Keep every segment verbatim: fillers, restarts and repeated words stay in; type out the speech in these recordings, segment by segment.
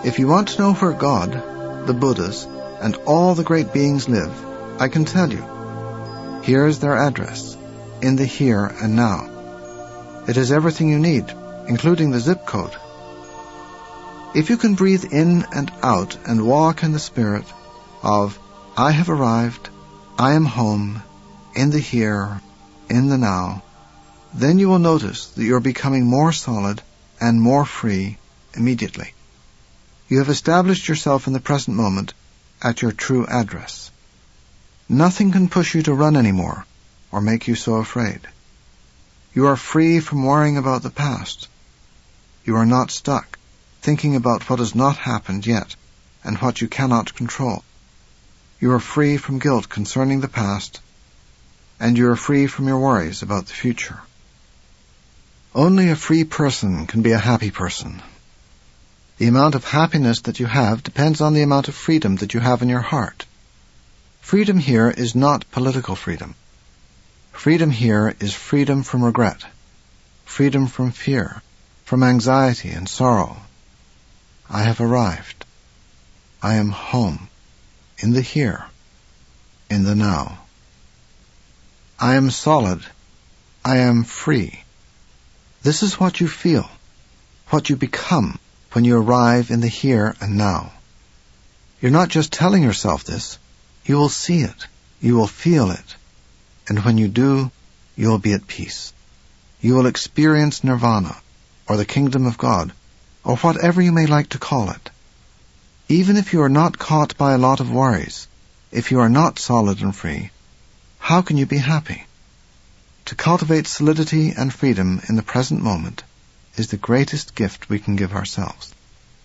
If you want to know where God, the Buddhas, and all the great beings live, I can tell you. Here is their address, in the here and now. It has everything you need, including the zip code. If you can breathe in and out and walk in the spirit of, I have arrived, I am home, in the here, in the now, then you will notice that you are becoming more solid and more free immediately. You have established yourself in the present moment at your true address. Nothing can push you to run anymore or make you so afraid. You are free from worrying about the past. You are not stuck thinking about what has not happened yet and what you cannot control. You are free from guilt concerning the past, and you are free from your worries about the future. Only a free person can be a happy person. The amount of happiness that you have depends on the amount of freedom that you have in your heart. Freedom here is not political freedom. Freedom here is freedom from regret, freedom from fear, from anxiety and sorrow. I have arrived. I am home, in the here, in the now. I am solid. I am free. This is what you feel, what you become when you arrive in the here and now. You're not just telling yourself this. You will see it. You will feel it. And when you do, you will be at peace. You will experience nirvana, or the kingdom of God, or whatever you may like to call it. Even if you are not caught by a lot of worries, if you are not solid and free, how can you be happy? To cultivate solidity and freedom in the present moment is the greatest gift we can give ourselves.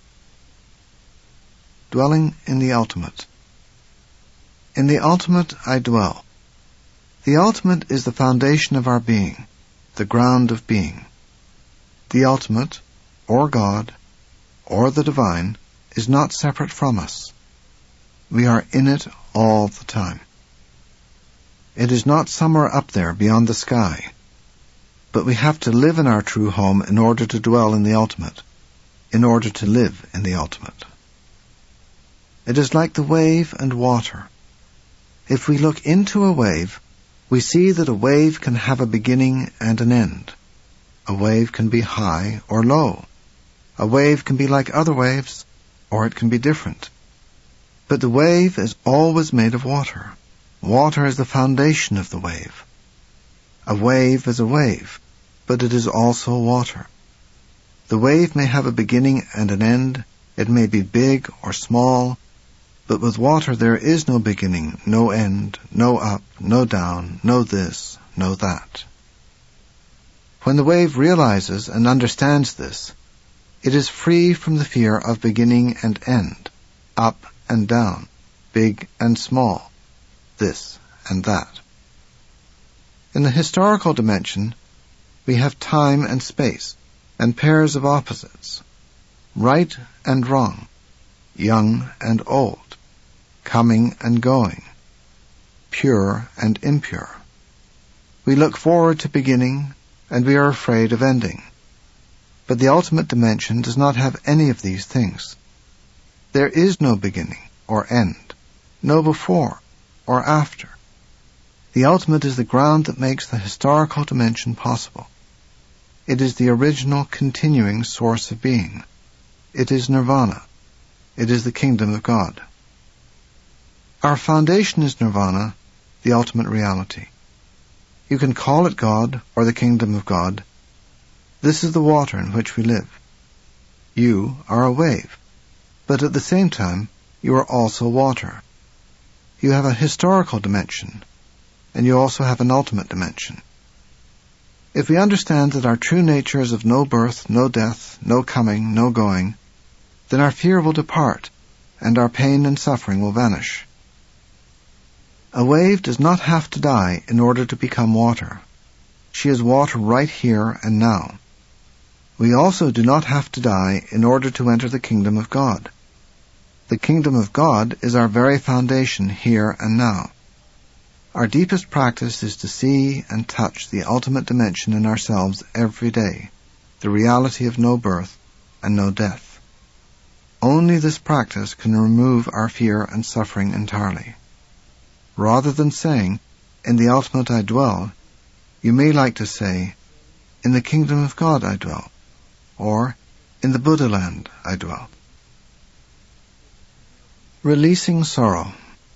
Dwelling in the ultimate. In the ultimate I dwell. The ultimate is the foundation of our being, the ground of being. The ultimate, or God, or the divine, is not separate from us. We are in it all the time. It is not somewhere up there beyond the sky, but we have to live in our true home in order to dwell in the ultimate, in order to live in the ultimate. It is like the wave and water. If we look into a wave, we see that a wave can have a beginning and an end. A wave can be high or low. A wave can be like other waves, or it can be different. But the wave is always made of water. Water is the foundation of the wave. A wave is a wave, but it is also water. The wave may have a beginning and an end. It may be big or small, but with water there is no beginning, no end, no up, no down, no this, no that. When the wave realizes and understands this, it is free from the fear of beginning and end, up and down, big and small, this and that. In the historical dimension, we have time and space, and pairs of opposites, right and wrong, young and old, coming and going, pure and impure. We look forward to beginning, and we are afraid of ending. But the ultimate dimension does not have any of these things. There is no beginning or end, no before or after. The ultimate is the ground that makes the historical dimension possible. It is the original continuing source of being. It is nirvana. It is the kingdom of God. Our foundation is nirvana, the ultimate reality. You can call it God or the kingdom of God. This is the water in which we live. You are a wave, but at the same time you are also water. You have a historical dimension, and you also have an ultimate dimension. If we understand that our true nature is of no birth, no death, no coming, no going, then our fear will depart, and our pain and suffering will vanish. A wave does not have to die in order to become water. She is water right here and now. We also do not have to die in order to enter the kingdom of God. The kingdom of God is our very foundation here and now. Our deepest practice is to see and touch the ultimate dimension in ourselves every day, the reality of no birth and no death. Only this practice can remove our fear and suffering entirely. Rather than saying, "In the ultimate I dwell," you may like to say, "In the kingdom of God I dwell," or "In the Buddha land I dwell." Releasing sorrow.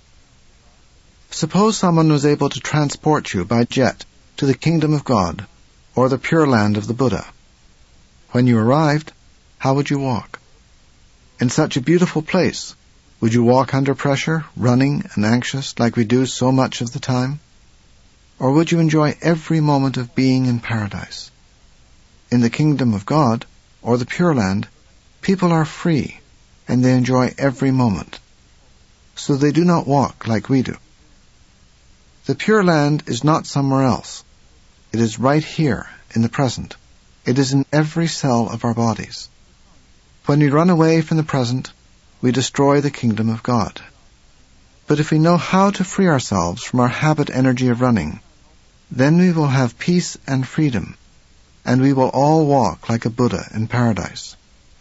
Suppose someone was able to transport you by jet to the kingdom of God or the pure land of the Buddha. When you arrived, how would you walk? In such a beautiful place, would you walk under pressure, running and anxious like we do so much of the time? Or would you enjoy every moment of being in paradise? In the kingdom of God, or the Pure Land, people are free, and they enjoy every moment. So they do not walk like we do. The Pure Land is not somewhere else. It is right here, in the present. It is in every cell of our bodies. When we run away from the present, we destroy the kingdom of God. But if we know how to free ourselves from our habit energy of running, then we will have peace and freedom, and we will all walk like a Buddha in paradise.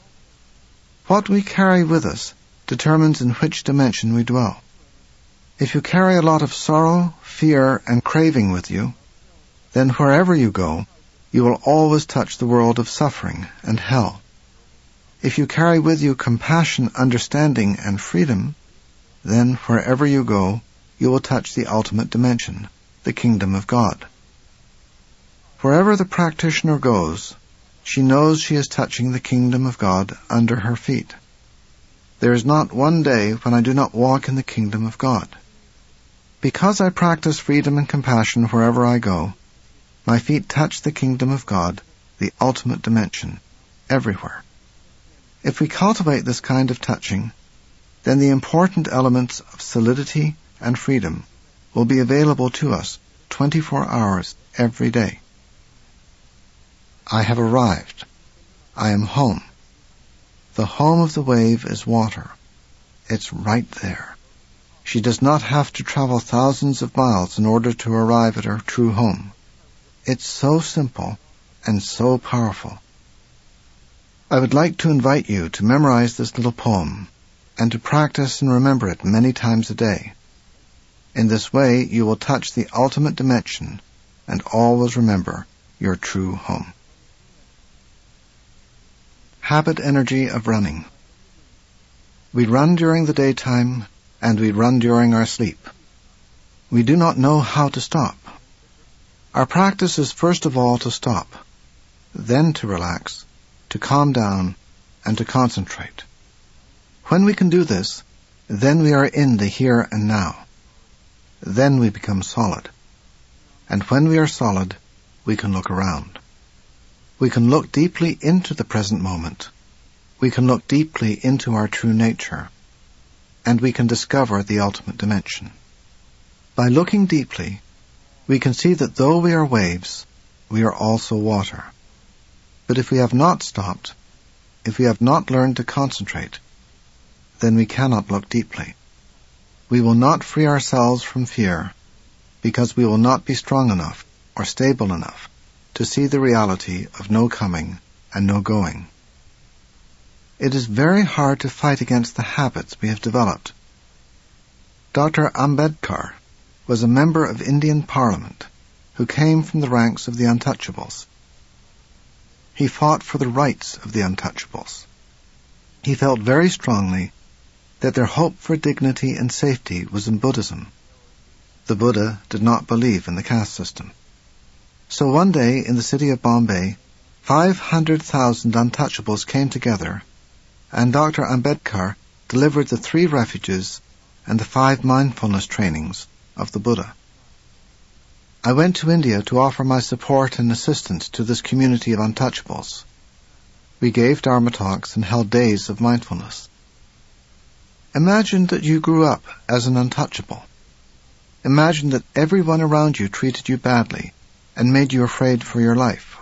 What we carry with us determines in which dimension we dwell. If you carry a lot of sorrow, fear, and craving with you, then wherever you go, you will always touch the world of suffering and hell. If you carry with you compassion, understanding, and freedom, then wherever you go, you will touch the ultimate dimension, the kingdom of God. Wherever the practitioner goes, she knows she is touching the kingdom of God under her feet. There is not one day when I do not walk in the kingdom of God. Because I practice freedom and compassion wherever I go, my feet touch the kingdom of God, the ultimate dimension, everywhere. If we cultivate this kind of touching, then the important elements of solidity and freedom will be available to us twenty-four hours every day. I have arrived. I am home. The home of the wave is water. It's right there. She does not have to travel thousands of miles in order to arrive at her true home. It's so simple and so powerful. I would like to invite you to memorize this little poem and to practice and remember it many times a day. In this way, you will touch the ultimate dimension and always remember your true home. Habit energy of running. We run during the daytime and we run during our sleep. We do not know how to stop. Our practice is first of all to stop, then to relax, to calm down, and to concentrate. When we can do this, then we are in the here and now. Then we become solid. And when we are solid, we can look around. We can look deeply into the present moment. We can look deeply into our true nature. And we can discover the ultimate dimension. By looking deeply, we can see that though we are waves, we are also water. But if we have not stopped, if we have not learned to concentrate, then we cannot look deeply. We will not free ourselves from fear, because we will not be strong enough or stable enough to see the reality of no coming and no going. It is very hard to fight against the habits we have developed. Doctor Ambedkar was a member of Indian Parliament who came from the ranks of the untouchables. He fought for the rights of the untouchables. He felt very strongly that their hope for dignity and safety was in Buddhism. The Buddha did not believe in the caste system. So one day in the city of Bombay, five hundred thousand untouchables came together, and Doctor Ambedkar delivered the three refuges and the five mindfulness trainings of the Buddha. I went to India to offer my support and assistance to this community of untouchables. We gave Dharma talks and held days of mindfulness. Imagine that you grew up as an untouchable. Imagine that everyone around you treated you badly and made you afraid for your life.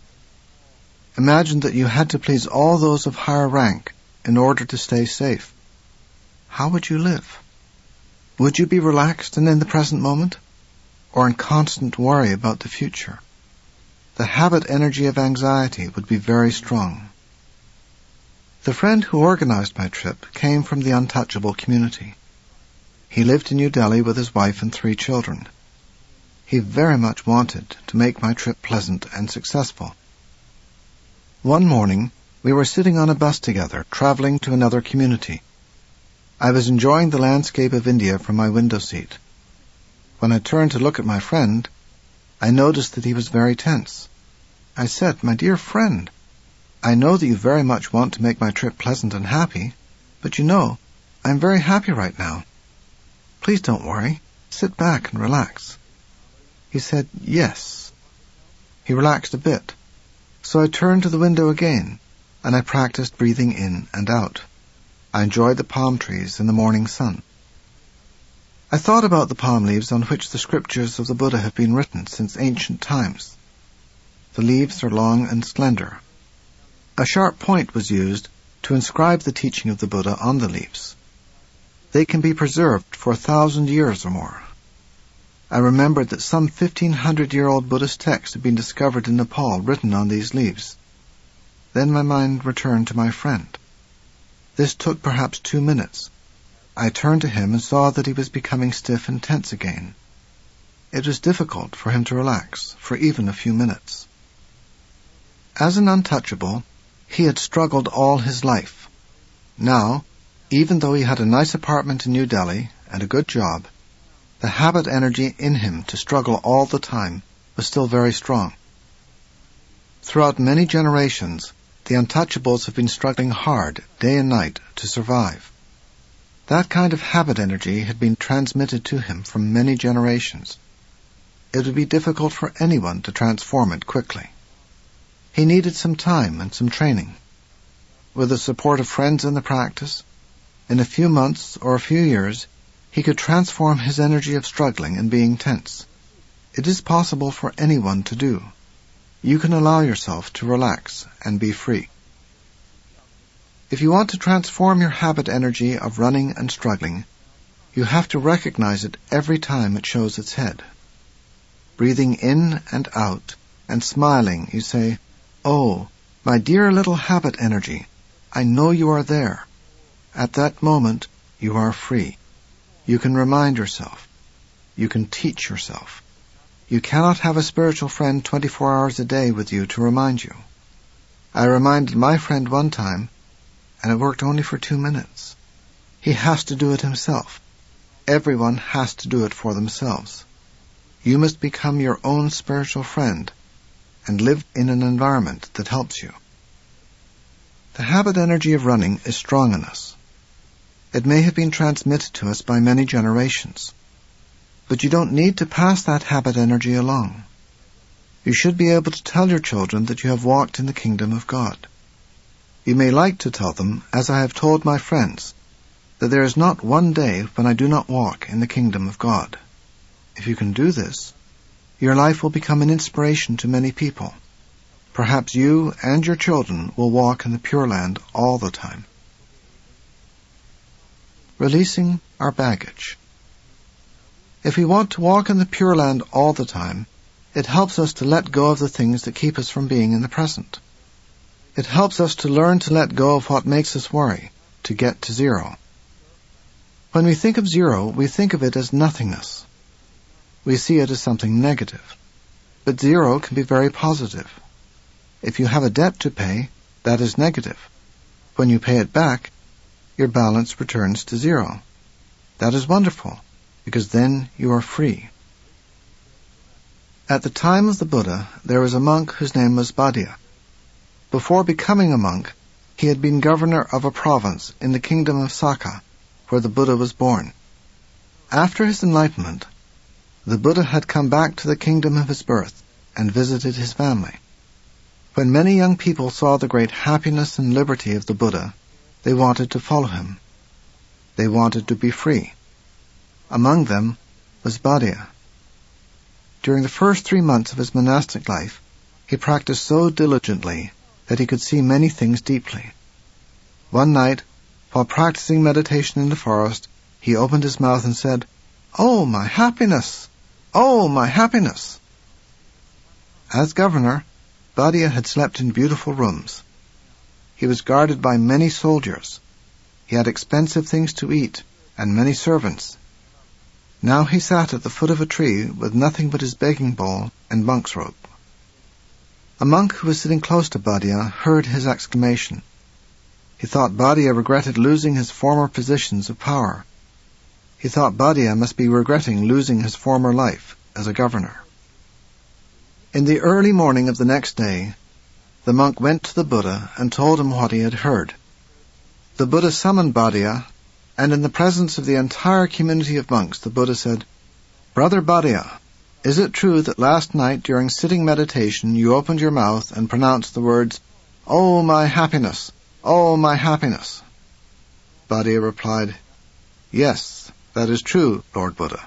Imagine that you had to please all those of higher rank in order to stay safe. How would you live? Would you be relaxed and in the present moment, or in constant worry about the future? The habit energy of anxiety would be very strong. The friend who organized my trip came from the Untouchable community. He lived in New Delhi with his wife and three children. He very much wanted to make my trip pleasant and successful. One morning, we were sitting on a bus together, traveling to another community. I was enjoying the landscape of India from my window seat. When I turned to look at my friend, I noticed that he was very tense. I said, "My dear friend, I know that you very much want to make my trip pleasant and happy, but you know, I'm very happy right now. Please don't worry. Sit back and relax." He said, "Yes." He relaxed a bit. So I turned to the window again, and I practiced breathing in and out. I enjoyed the palm trees in the morning sun. I thought about the palm leaves on which the scriptures of the Buddha have been written since ancient times. The leaves are long and slender. A sharp point was used to inscribe the teaching of the Buddha on the leaves. They can be preserved for a thousand years or more. I remembered that some fifteen hundred year old Buddhist texts had been discovered in Nepal written on these leaves. Then my mind returned to my friend. This took perhaps two minutes. I turned to him and saw that he was becoming stiff and tense again. It was difficult for him to relax for even a few minutes. As an untouchable, he had struggled all his life. Now, even though he had a nice apartment in New Delhi and a good job, the habit energy in him to struggle all the time was still very strong. Throughout many generations, the untouchables have been struggling hard, day and night, to survive. That kind of habit energy had been transmitted to him from many generations. It would be difficult for anyone to transform it quickly. He needed some time and some training. With the support of friends in the practice, in a few months or a few years, he could transform his energy of struggling and being tense. It is possible for anyone to do. You can allow yourself to relax and be free. If you want to transform your habit energy of running and struggling, you have to recognize it every time it shows its head. Breathing in and out and smiling, you say, "Oh, my dear little habit energy, I know you are there." At that moment, you are free. You can remind yourself. You can teach yourself. You cannot have a spiritual friend twenty-four hours a day with you to remind you. I reminded my friend one time, and it worked only for two minutes. He has to do it himself. Everyone has to do it for themselves. You must become your own spiritual friend and live in an environment that helps you. The habit energy of running is strong in us. It may have been transmitted to us by many generations. But you don't need to pass that habit energy along. You should be able to tell your children that you have walked in the kingdom of God. You may like to tell them, as I have told my friends, that there is not one day when I do not walk in the kingdom of God. If you can do this, your life will become an inspiration to many people. Perhaps you and your children will walk in the Pure Land all the time. Releasing our baggage. If we want to walk in the Pure Land all the time, it helps us to let go of the things that keep us from being in the present. It helps us to learn to let go of what makes us worry, to get to zero. When we think of zero, we think of it as nothingness. We see it as something negative. But zero can be very positive. If you have a debt to pay, that is negative. When you pay it back, your balance returns to zero. That is wonderful, because then you are free. At the time of the Buddha, there was a monk whose name was Bhadia. Before becoming a monk, he had been governor of a province in the kingdom of Sakka, where the Buddha was born. After his enlightenment, the Buddha had come back to the kingdom of his birth and visited his family. When many young people saw the great happiness and liberty of the Buddha, they wanted to follow him. They wanted to be free. Among them was Bhadia. During the first three months of his monastic life, he practiced so diligently that he could see many things deeply. One night, while practicing meditation in the forest, he opened his mouth and said, "Oh, my happiness! Oh, my happiness!" As governor, Bhadia had slept in beautiful rooms. He was guarded by many soldiers. He had expensive things to eat and many servants. Now he sat at the foot of a tree with nothing but his begging bowl and monk's robe. A monk who was sitting close to Bhadia heard his exclamation. He thought Bhadia regretted losing his former positions of power. He thought Bhadia must be regretting losing his former life as a governor. In the early morning of the next day, the monk went to the Buddha and told him what he had heard. The Buddha summoned Bhadia, and in the presence of the entire community of monks, the Buddha said, "Brother Bhadia, is it true that last night during sitting meditation you opened your mouth and pronounced the words, 'Oh, my happiness! Oh, my happiness!'" Bhadia replied, "Yes, that is true, Lord Buddha."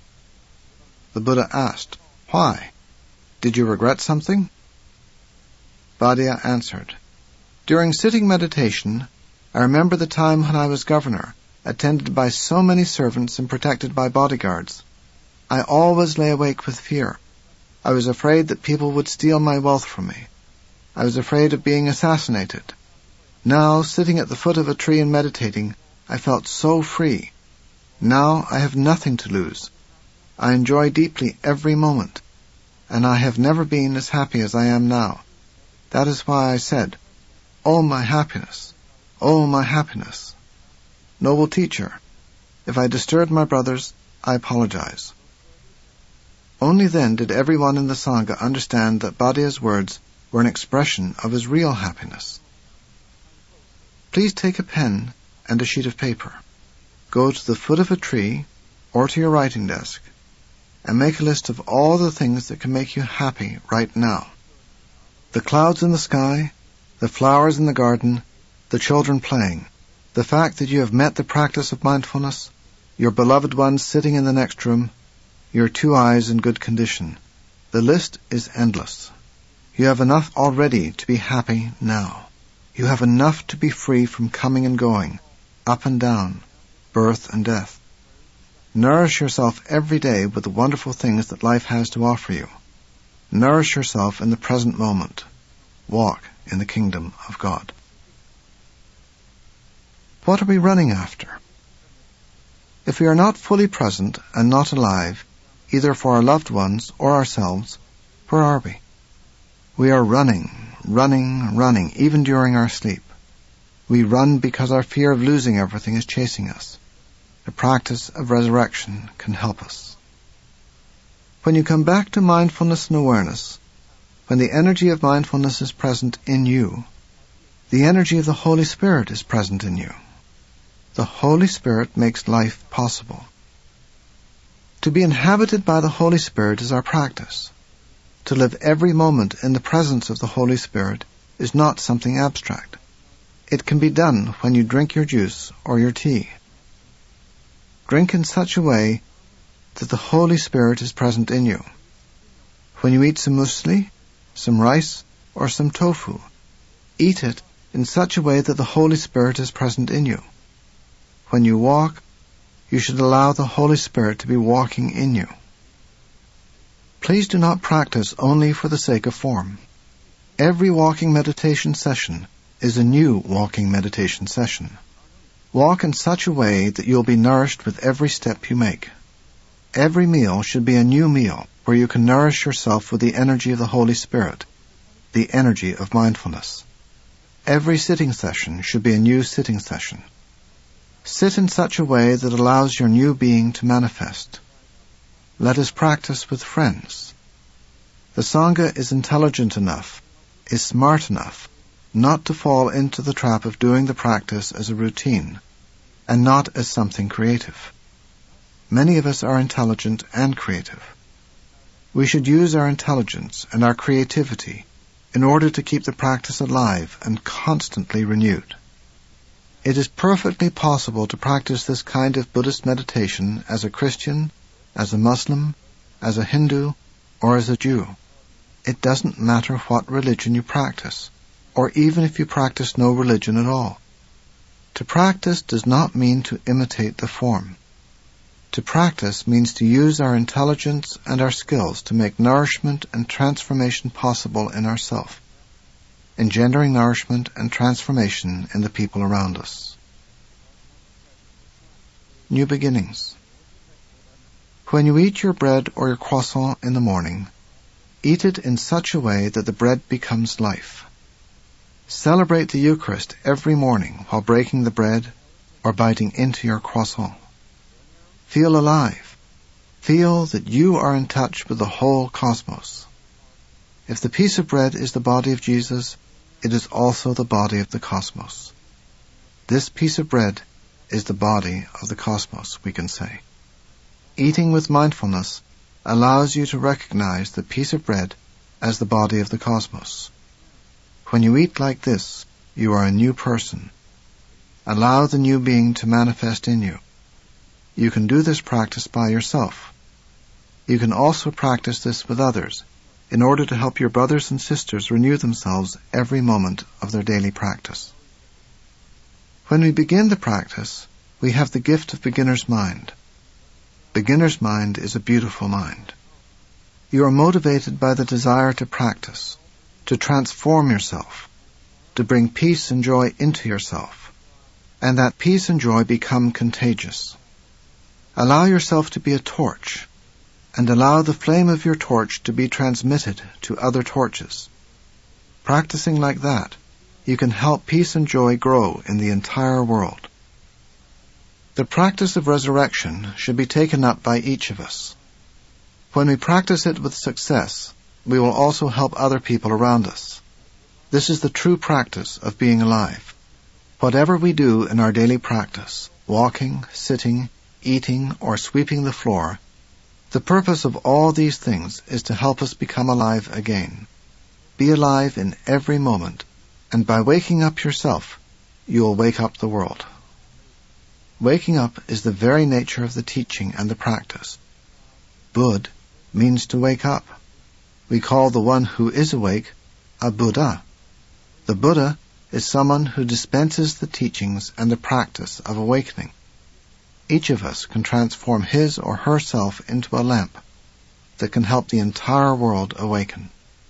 The Buddha asked, "Why? Did you regret something?" Bhadia answered, "During sitting meditation, I remember the time when I was governor, attended by so many servants and protected by bodyguards. I always lay awake with fear. I was afraid that people would steal my wealth from me. I was afraid of being assassinated. Now, sitting at the foot of a tree and meditating, I felt so free. Now I have nothing to lose. I enjoy deeply every moment, and I have never been as happy as I am now. That is why I said, 'Oh, my happiness! Oh, my happiness!' Noble teacher, if I disturbed my brothers, I apologize." Only then did everyone in the Sangha understand that Bhadia's words were an expression of his real happiness. Please take a pen and a sheet of paper. Go to the foot of a tree or to your writing desk and make a list of all the things that can make you happy right now. The clouds in the sky, the flowers in the garden, the children playing, the fact that you have met the practice of mindfulness, your beloved ones sitting in the next room, your two eyes in good condition. The list is endless. You have enough already to be happy now. You have enough to be free from coming and going, up and down, birth and death. Nourish yourself every day with the wonderful things that life has to offer you. Nourish yourself in the present moment. Walk in the kingdom of God. What are we running after? If we are not fully present and not alive, either for our loved ones or ourselves, where are we? We are running, running, running, even during our sleep. We run because our fear of losing everything is chasing us. The practice of resurrection can help us. When you come back to mindfulness and awareness, when the energy of mindfulness is present in you, the energy of the Holy Spirit is present in you. The Holy Spirit makes life possible. To be inhabited by the Holy Spirit is our practice. To live every moment in the presence of the Holy Spirit is not something abstract. It can be done when you drink your juice or your tea. Drink in such a way that the Holy Spirit is present in you. When you eat some muesli, some rice, or some tofu, eat it in such a way that the Holy Spirit is present in you. When you walk, you should allow the Holy Spirit to be walking in you. Please do not practice only for the sake of form. Every walking meditation session is a new walking meditation session. Walk in such a way that you'll be nourished with every step you make. Every meal should be a new meal where you can nourish yourself with the energy of the Holy Spirit, the energy of mindfulness. Every sitting session should be a new sitting session. Sit in such a way that allows your new being to manifest. Let us practice with friends. The Sangha is intelligent enough, is smart enough, not to fall into the trap of doing the practice as a routine, and not as something creative. Many of us are intelligent and creative. We should use our intelligence and our creativity in order to keep the practice alive and constantly renewed. It is perfectly possible to practice this kind of Buddhist meditation as a Christian, as a Muslim, as a Hindu, or as a Jew. It doesn't matter what religion you practice, or even if you practice no religion at all. To practice does not mean to imitate the form. To practice means to use our intelligence and our skills to make nourishment and transformation possible in ourself. engendering nourishment and transformation in the people around us. New beginnings. When you eat your bread or your croissant in the morning, eat it in such a way that the bread becomes life. Celebrate the Eucharist every morning while breaking the bread or biting into your croissant. Feel alive. Feel that you are in touch with the whole cosmos. If the piece of bread is the body of Jesus, it is also the body of the cosmos. This piece of bread is the body of the cosmos, we can say. Eating with mindfulness allows you to recognize the piece of bread as the body of the cosmos. When you eat like this, you are a new person. Allow the new being to manifest in you. You can do this practice by yourself. You can also practice this with others in order to help your brothers and sisters renew themselves every moment of their daily practice. When we begin the practice, we have the gift of beginner's mind. Beginner's mind is a beautiful mind. You are motivated by the desire to practice, to transform yourself, to bring peace and joy into yourself, and that peace and joy become contagious. Allow yourself to be a torch, and allow the flame of your torch to be transmitted to other torches. Practicing like that, you can help peace and joy grow in the entire world. The practice of resurrection should be taken up by each of us. When we practice it with success, we will also help other people around us. This is the true practice of being alive. Whatever we do in our daily practice, walking, sitting, eating, or sweeping the floor, the purpose of all these things is to help us become alive again. Be alive in every moment, and by waking up yourself, you will wake up the world. Waking up is the very nature of the teaching and the practice. Bud means to wake up. We call the one who is awake a Buddha. The Buddha is someone who dispenses the teachings and the practice of awakening. Each of us can transform his or herself into a lamp that can help the entire world awaken.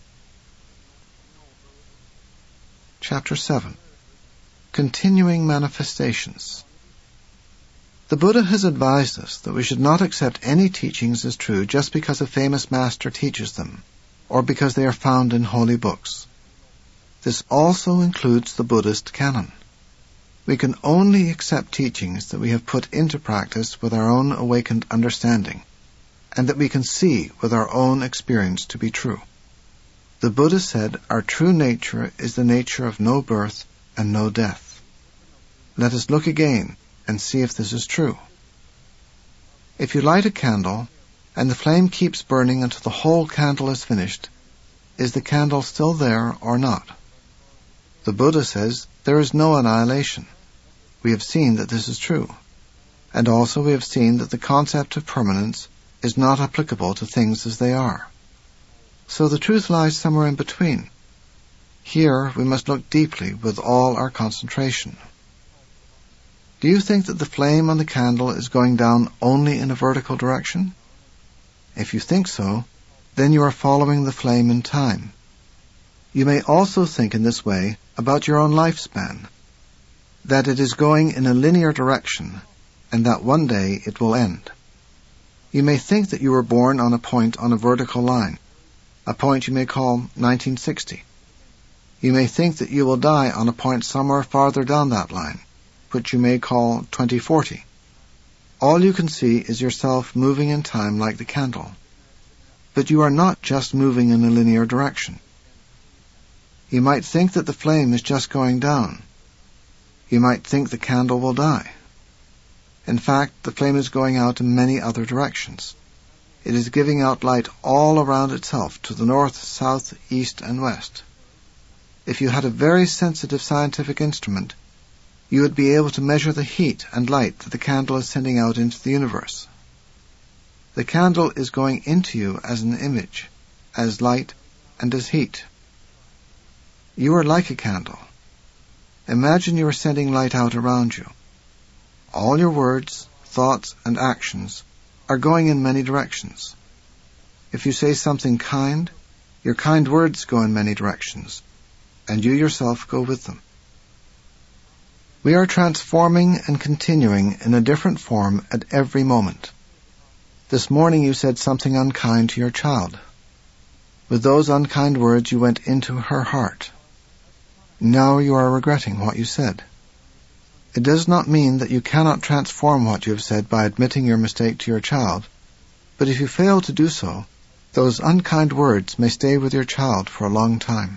Chapter seven. Continuing Manifestations. The Buddha has advised us that we should not accept any teachings as true just because a famous master teaches them, or because they are found in holy books. This also includes the Buddhist canon. We can only accept teachings that we have put into practice with our own awakened understanding, and that we can see with our own experience to be true. The Buddha said our true nature is the nature of no birth and no death. Let us look again and see if this is true. If you light a candle, and the flame keeps burning until the whole candle is finished, is the candle still there or not? The Buddha says there is no annihilation. We have seen that this is true. And also we have seen that the concept of permanence is not applicable to things as they are. So the truth lies somewhere in between. Here we must look deeply with all our concentration. Do you think that the flame on the candle is going down only in a vertical direction? If you think so, then you are following the flame in time. You may also think in this way about your own lifespan, that it is going in a linear direction, and that one day it will end. You may think that you were born on a point on a vertical line, a point you may call nineteen sixty. You may think that you will die on a point somewhere farther down that line, which you may call twenty forty. All you can see is yourself moving in time like the candle. But you are not just moving in a linear direction. You might think that the flame is just going down. You might think the candle will die. In fact, the flame is going out in many other directions. It is giving out light all around itself to the north, south, east, and west. If you had a very sensitive scientific instrument, you would be able to measure the heat and light that the candle is sending out into the universe. The candle is going into you as an image, as light, and as heat. You are like a candle. Imagine you are sending light out around you. All your words, thoughts, and actions are going in many directions. If you say something kind, your kind words go in many directions. and you yourself go with them. We are transforming and continuing in a different form at every moment. This morning you said something unkind to your child. With those unkind words you went into her heart. Now you are regretting what you said. It does not mean that you cannot transform what you have said by admitting your mistake to your child, but if you fail to do so, those unkind words may stay with your child for a long time.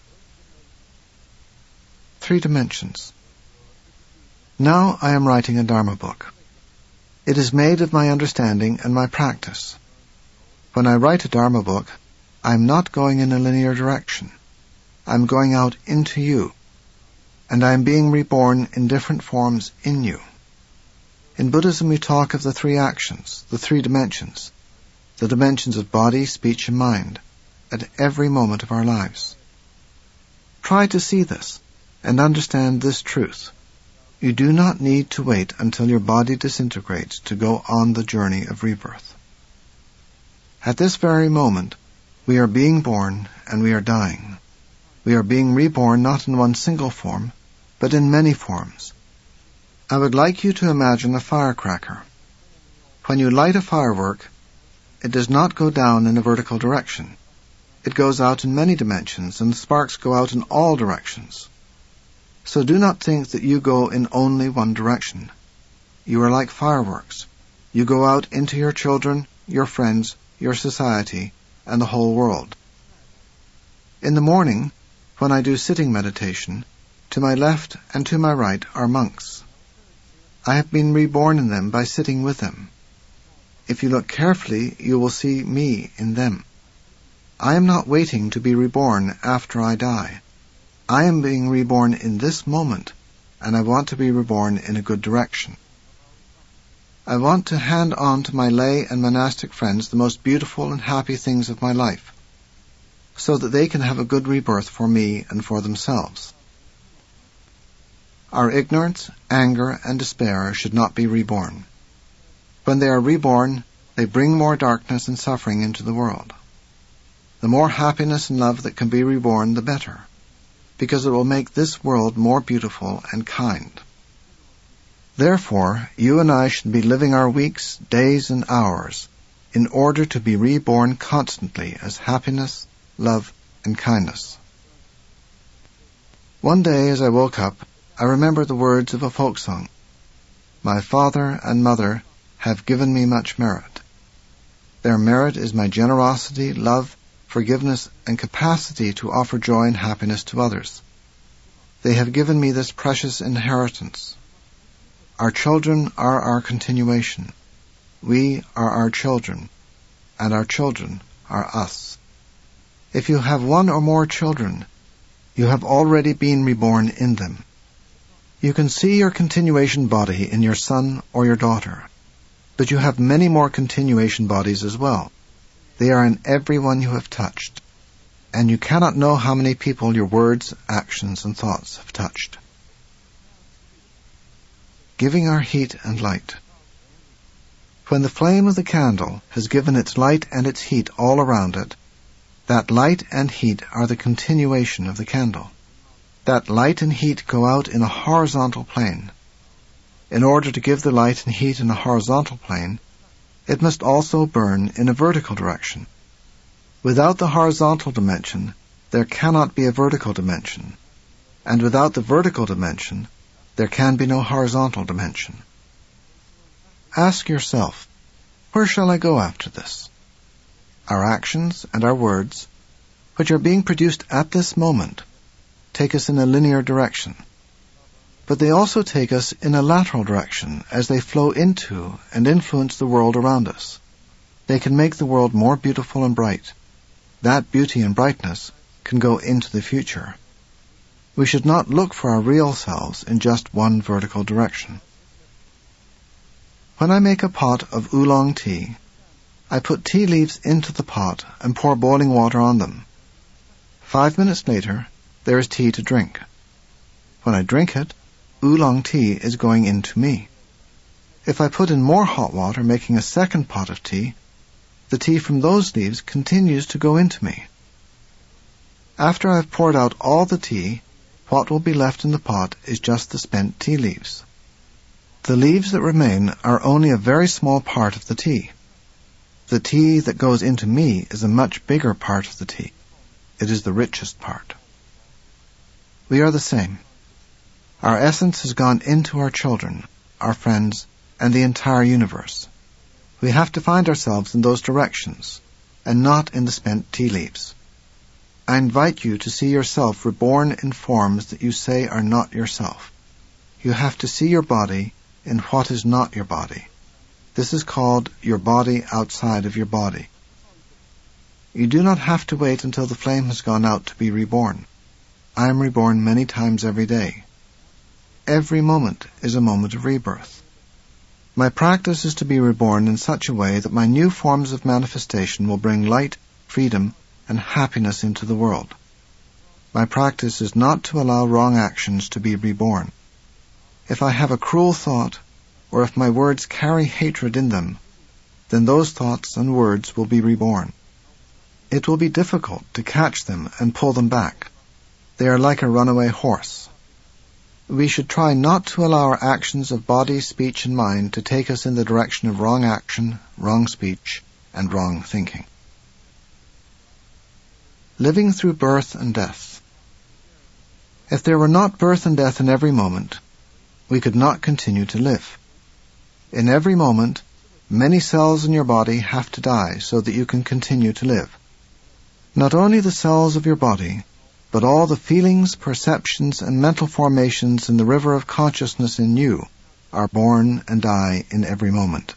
Three dimensions. Now I am writing a Dharma book. It is made of my understanding and my practice. When I write a Dharma book, I am not going in a linear direction. I am going out into you, and I am being reborn in different forms in you. In Buddhism we talk of the three actions, the three dimensions, the dimensions of body, speech and mind, at every moment of our lives. Try to see this and understand this truth. You do not need to wait until your body disintegrates to go on the journey of rebirth. At this very moment, we are being born and we are dying. We are being reborn not in one single form, but in many forms. I would like you to imagine a firecracker. When you light a firework, it does not go down in a vertical direction. It goes out in many dimensions, and the sparks go out in all directions. So do not think that you go in only one direction. You are like fireworks. You go out into your children, your friends, your society, and the whole world. In the morning, when I do sitting meditation, to my left and to my right are monks. I have been reborn in them by sitting with them. If you look carefully, you will see me in them. I am not waiting to be reborn after I die. I am being reborn in this moment, and I want to be reborn in a good direction. I want to hand on to my lay and monastic friends the most beautiful and happy things of my life, so that they can have a good rebirth for me and for themselves. Our ignorance, anger, and despair should not be reborn. When they are reborn, they bring more darkness and suffering into the world. The more happiness and love that can be reborn, the better, because it will make this world more beautiful and kind. Therefore, you and I should be living our weeks, days, and hours in order to be reborn constantly as happiness, love, and kindness. One day as I woke up, I remembered the words of a folk song. My father and mother have given me much merit. Their merit is my generosity, love, forgiveness, and capacity to offer joy and happiness to others. They have given me this precious inheritance. Our children are our continuation. We are our children, and our children are us. If you have one or more children, you have already been reborn in them. You can see your continuation body in your son or your daughter, but you have many more continuation bodies as well. They are in everyone you have touched, and you cannot know how many people your words, actions, and thoughts have touched. Giving our heat and light. When the flame of the candle has given its light and its heat all around it, that light and heat are the continuation of the candle. That light and heat go out in a horizontal plane. In order to give the light and heat in a horizontal plane, it must also burn in a vertical direction. Without the horizontal dimension, there cannot be a vertical dimension, and without the vertical dimension, there can be no horizontal dimension. Ask yourself, where shall I go after this? Our actions and our words, which are being produced at this moment, take us in a linear direction, but they also take us in a lateral direction as they flow into and influence the world around us. They can make the world more beautiful and bright. That beauty and brightness can go into the future. We should not look for our real selves in just one vertical direction. When I make a pot of oolong tea, I put tea leaves into the pot and pour boiling water on them. Five minutes later, there is tea to drink. When I drink it, oolong tea is going into me. If I put in more hot water, making a second pot of tea, the tea from those leaves continues to go into me. After I have poured out all the tea, what will be left in the pot is just the spent tea leaves. The leaves that remain are only a very small part of the tea. The tea that goes into me is a much bigger part of the tea. It is the richest part. We are the same. Our essence has gone into our children, our friends, and the entire universe. We have to find ourselves in those directions, and not in the spent tea leaves. I invite you to see yourself reborn in forms that you say are not yourself. You have to see your body in what is not your body. This is called your body outside of your body. You do not have to wait until the flame has gone out to be reborn. I am reborn many times every day. Every moment is a moment of rebirth. My practice is to be reborn in such a way that my new forms of manifestation will bring light, freedom, and happiness into the world. My practice is not to allow wrong actions to be reborn. If I have a cruel thought, or if my words carry hatred in them, then those thoughts and words will be reborn. It will be difficult to catch them and pull them back. They are like a runaway horse. We should try not to allow our actions of body, speech, and mind to take us in the direction of wrong action, wrong speech, and wrong thinking. Living through birth and death. If there were not birth and death in every moment, we could not continue to live. In every moment, many cells in your body have to die so that you can continue to live. Not only the cells of your body, but all the feelings, perceptions, and mental formations in the river of consciousness in you are born and die in every moment.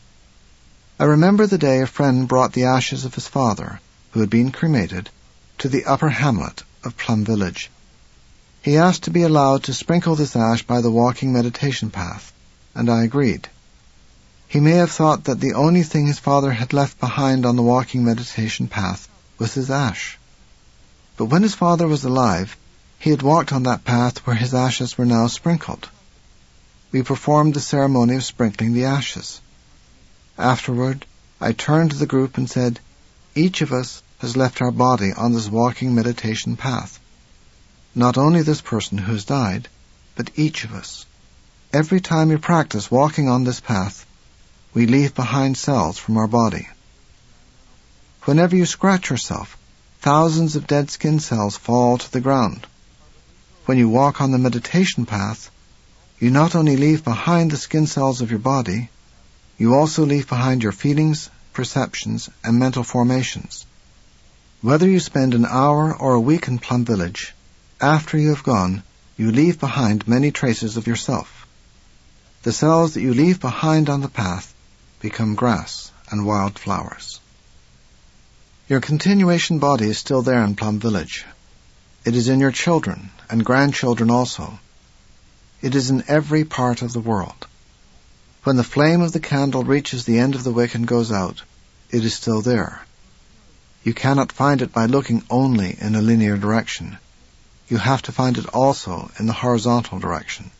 I remember the day a friend brought the ashes of his father, who had been cremated, to the upper hamlet of Plum Village. He asked to be allowed to sprinkle this ash by the walking meditation path, and I agreed. He may have thought that the only thing his father had left behind on the walking meditation path was his ash. But when his father was alive, he had walked on that path where his ashes were now sprinkled. We performed the ceremony of sprinkling the ashes. Afterward, I turned to the group and said, "Each of us has left our body on this walking meditation path. Not only this person who has died, but each of us. Every time we practice walking on this path, we leave behind cells from our body. Whenever you scratch yourself, thousands of dead skin cells fall to the ground. When you walk on the meditation path, you not only leave behind the skin cells of your body, you also leave behind your feelings, perceptions, and mental formations. Whether you spend an hour or a week in Plum Village, after you have gone, you leave behind many traces of yourself. The cells that you leave behind on the path become grass and wild flowers. Your continuation body is still there in Plum Village. It is in your children and grandchildren also. It is in every part of the world. When the flame of the candle reaches the end of the wick and goes out, it is still there. You cannot find it by looking only in a linear direction. You have to find it also in the horizontal direction.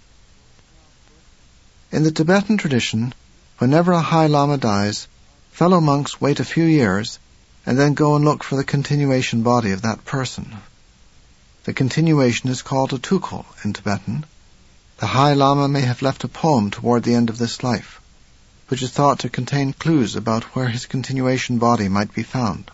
In the Tibetan tradition, whenever a High Lama dies, fellow monks wait a few years and then go and look for the continuation body of that person. The continuation is called a tukul in Tibetan. The High Lama may have left a poem toward the end of this life, which is thought to contain clues about where his continuation body might be found.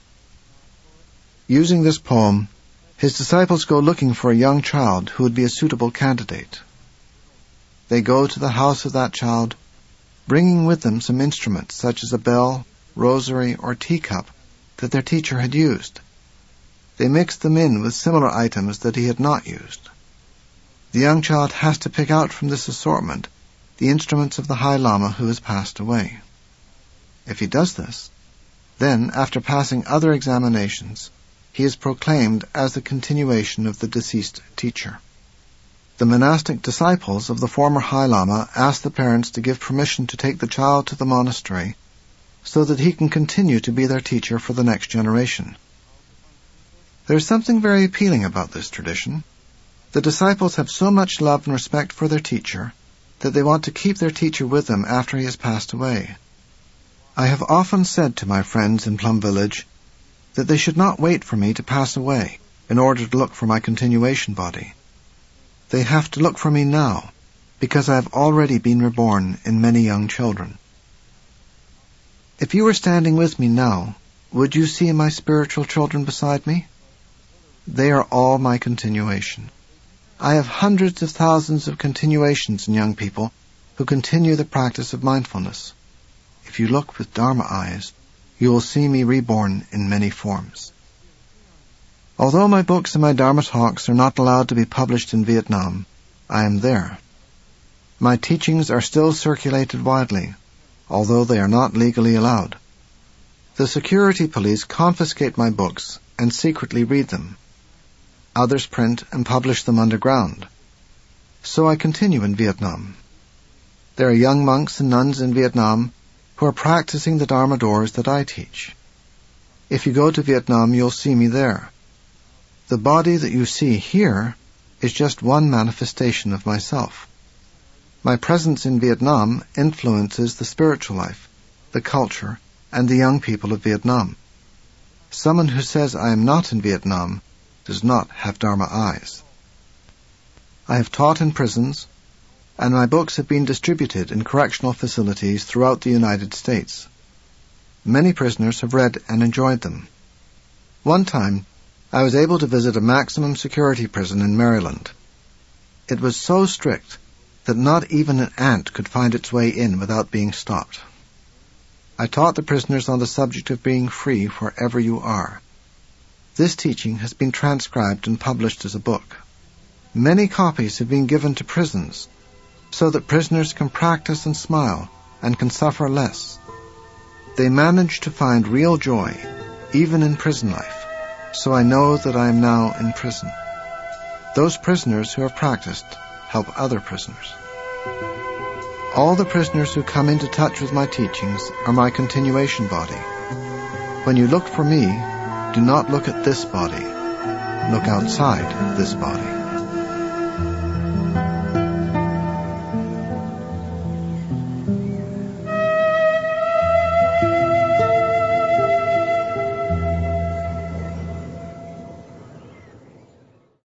Using this poem, his disciples go looking for a young child who would be a suitable candidate. They go to the house of that child, bringing with them some instruments such as a bell, rosary, or teacup that their teacher had used. They mix them in with similar items that he had not used. The young child has to pick out from this assortment the instruments of the High Lama who has passed away. If he does this, then, after passing other examinations, he is proclaimed as the continuation of the deceased teacher. The monastic disciples of the former High Lama ask the parents to give permission to take the child to the monastery so that he can continue to be their teacher for the next generation. There is something very appealing about this tradition. The disciples have so much love and respect for their teacher that they want to keep their teacher with them after he has passed away. I have often said to my friends in Plum Village that they should not wait for me to pass away, in order to look for my continuation body. They have to look for me now, because I have already been reborn in many young children. If you were standing with me now, would you see my spiritual children beside me? They are all my continuation. I have hundreds of thousands of continuations in young people who continue the practice of mindfulness. If you look with Dharma eyes, you will see me reborn in many forms. Although my books and my Dharma talks are not allowed to be published in Vietnam, I am there. My teachings are still circulated widely, although they are not legally allowed. The security police confiscate my books and secretly read them. Others print and publish them underground. So I continue in Vietnam. There are young monks and nuns in Vietnam who are practicing the Dharma doors that I teach. If you go to Vietnam, you'll see me there. The body that you see here is just one manifestation of myself. My presence in Vietnam influences the spiritual life, the culture, and the young people of Vietnam. Someone who says I am not in Vietnam does not have Dharma eyes. I have taught in prisons, and my books have been distributed in correctional facilities throughout the United States. Many prisoners have read and enjoyed them. One time, I was able to visit a maximum security prison in Maryland. It was so strict that not even an ant could find its way in without being stopped. I taught the prisoners on the subject of being free wherever you are. This teaching has been transcribed and published as a book. Many copies have been given to prisons so that prisoners can practice and smile and can suffer less. They manage to find real joy, even in prison life, so I know that I am now in prison. Those prisoners who have practiced help other prisoners. All the prisoners who come into touch with my teachings are my continuation body. When you look for me, do not look at this body. Look outside this body.